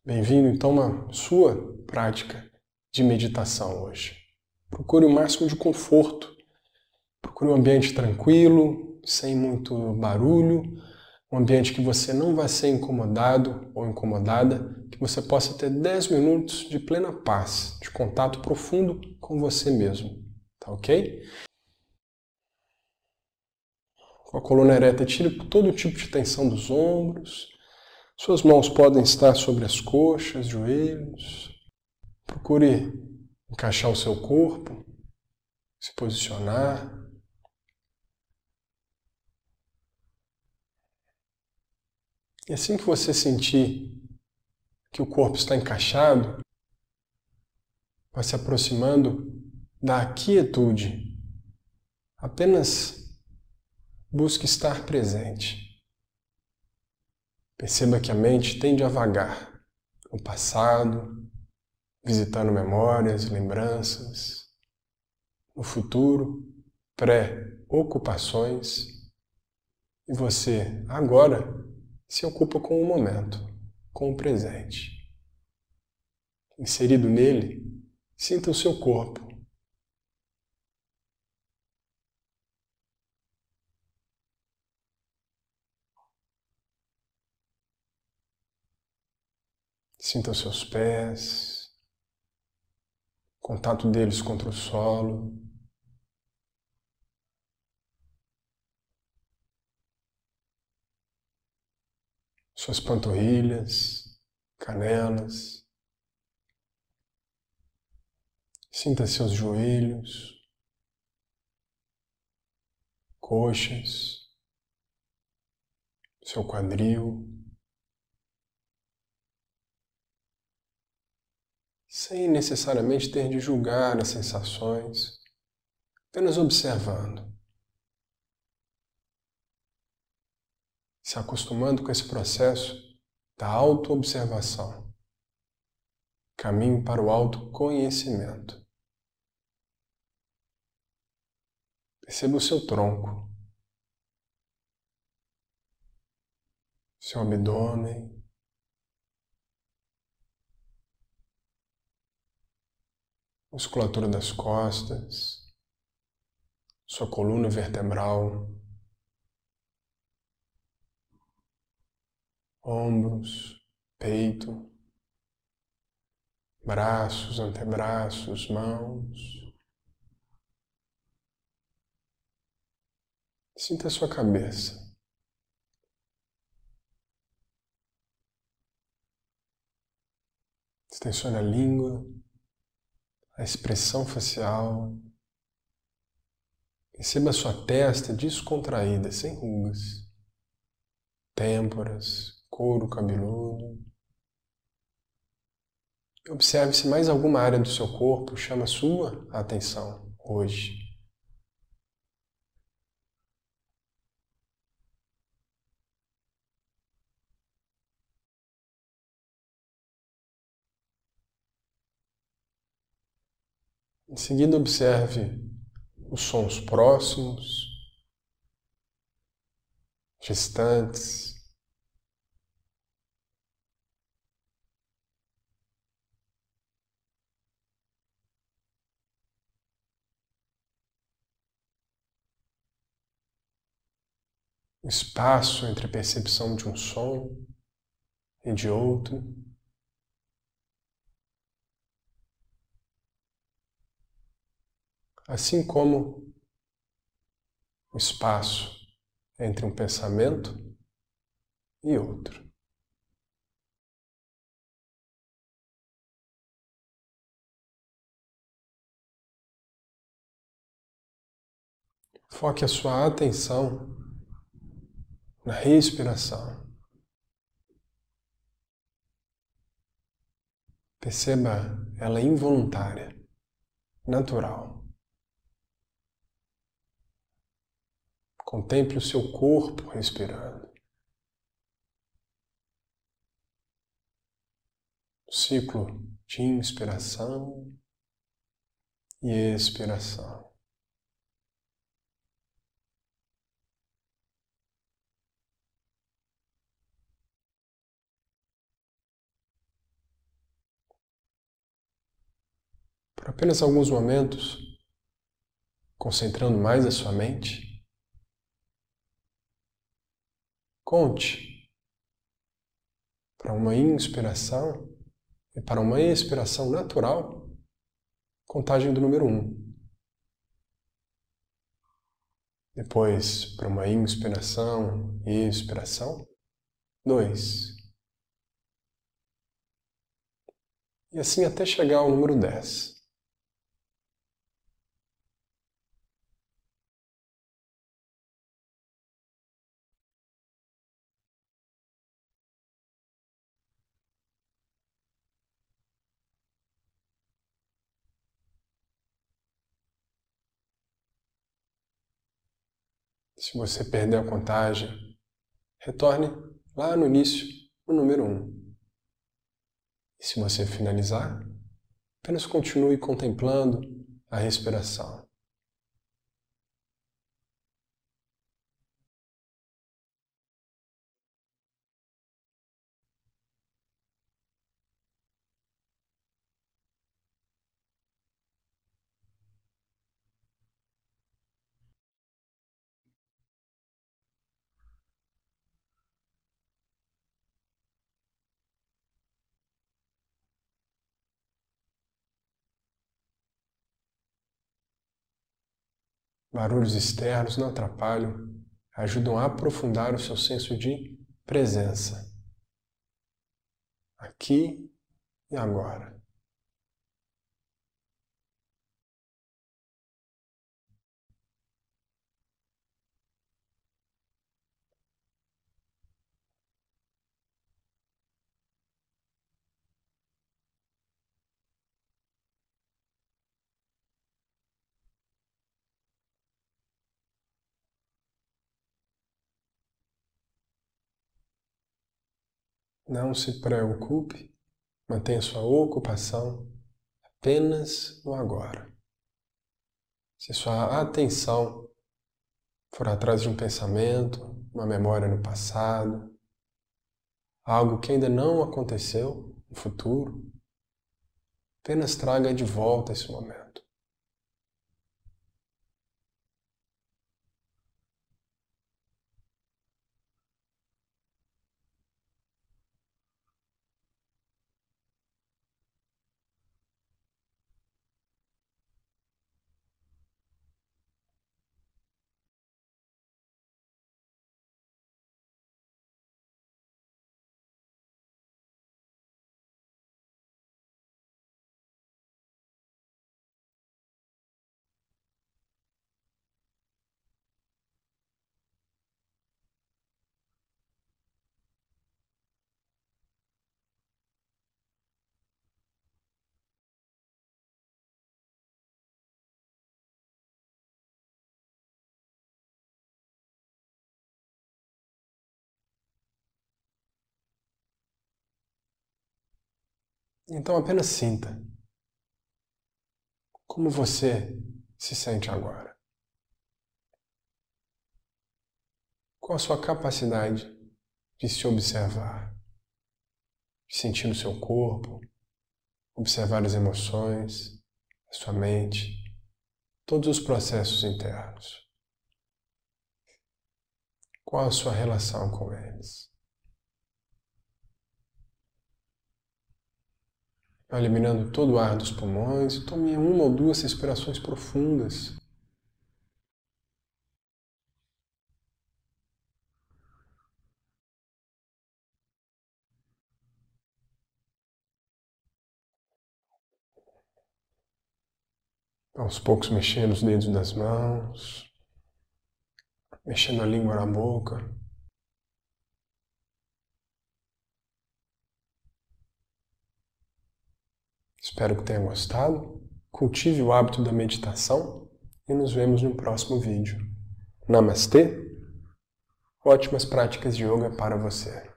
Bem-vindo, então, à sua prática de meditação hoje. Procure o máximo de conforto, procure um ambiente tranquilo, sem muito barulho, um ambiente que você não vai ser incomodado ou incomodada, que você possa ter 10 minutos de plena paz, de contato profundo com você mesmo, tá ok? Com a coluna ereta, tire todo tipo de tensão dos ombros, suas mãos podem estar sobre as coxas, joelhos. Procure encaixar o seu corpo, se posicionar. E assim que você sentir que o corpo está encaixado, vai se aproximando da quietude. Apenas busque estar presente. Perceba que a mente tende a vagar no passado, visitando memórias, lembranças, no futuro, pré-ocupações, e você agora se ocupa com o momento, com o presente. Inserido nele, sinta o seu corpo. Sinta os seus pés, contato deles contra o solo. Suas panturrilhas, canelas. Sinta seus joelhos, coxas, seu quadril. Sem necessariamente ter de julgar as sensações, apenas observando. Se acostumando com esse processo da autoobservação. Caminho para o autoconhecimento. Perceba o seu tronco, seu abdômen, musculatura das costas, sua coluna vertebral, ombros, peito, braços, antebraços, mãos. Sinta a sua cabeça. Extensione a língua, a expressão facial. Perceba a sua testa descontraída, sem rugas. Têmporas, couro cabeludo. Observe se mais alguma área do seu corpo chama sua atenção hoje. Em seguida, observe os sons próximos, distantes. O espaço entre a percepção de um som e de outro. Assim como o espaço entre um pensamento e outro. Foque a sua atenção na respiração. Perceba ela involuntária, natural. Contemple o seu corpo respirando. O ciclo de inspiração e expiração. por apenas alguns momentos, concentrando mais a sua mente. Conte para uma inspiração e para uma expiração natural, contagem do número 1. Depois, para uma inspiração e expiração, 2. E assim até chegar ao número 10. Se você perder a contagem, retorne lá no início, no número 1. E se você finalizar, apenas continue contemplando a respiração. Barulhos externos não atrapalham, ajudam a aprofundar o seu senso de presença. Aqui e agora. Não se preocupe, mantenha sua ocupação apenas no agora. Se sua atenção for atrás de um pensamento, uma memória no passado, algo que ainda não aconteceu no futuro, apenas traga de volta esse momento. Então apenas sinta como você se sente agora. Qual a sua capacidade de se observar, de sentir no seu corpo, observar as emoções, a sua mente, todos os processos internos. Qual a sua relação com eles? Vai eliminando todo o ar dos pulmões e tome 1 ou 2 respirações profundas. Aos poucos mexendo os dedos das mãos, mexendo a língua na boca. Espero que tenha gostado. Cultive o hábito da meditação e nos vemos no próximo vídeo. Namastê! Ótimas práticas de yoga para você.